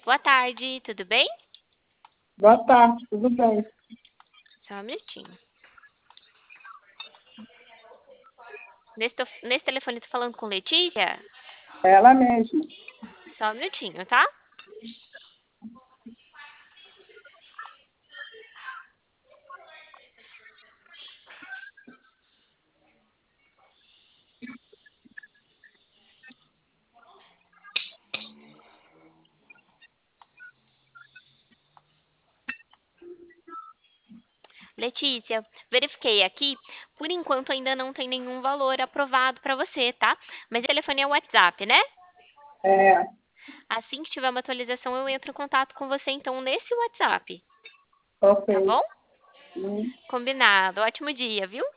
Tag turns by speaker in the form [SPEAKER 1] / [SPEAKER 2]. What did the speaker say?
[SPEAKER 1] Boa tarde, tudo bem?
[SPEAKER 2] Boa tarde, tudo bem?
[SPEAKER 1] Só um minutinho. Nesse telefone tô falando com Letícia?
[SPEAKER 2] Ela mesma.
[SPEAKER 1] Só um minutinho, tá? Letícia, verifiquei aqui, por enquanto ainda não tem nenhum valor aprovado para você, tá? Mas o telefone é o WhatsApp, né?
[SPEAKER 2] É,
[SPEAKER 1] Assim que tiver uma atualização, eu entro em contato com você então nesse WhatsApp,
[SPEAKER 2] ok.
[SPEAKER 1] tá bom?
[SPEAKER 2] Hum.
[SPEAKER 1] Combinado. Ótimo dia, viu?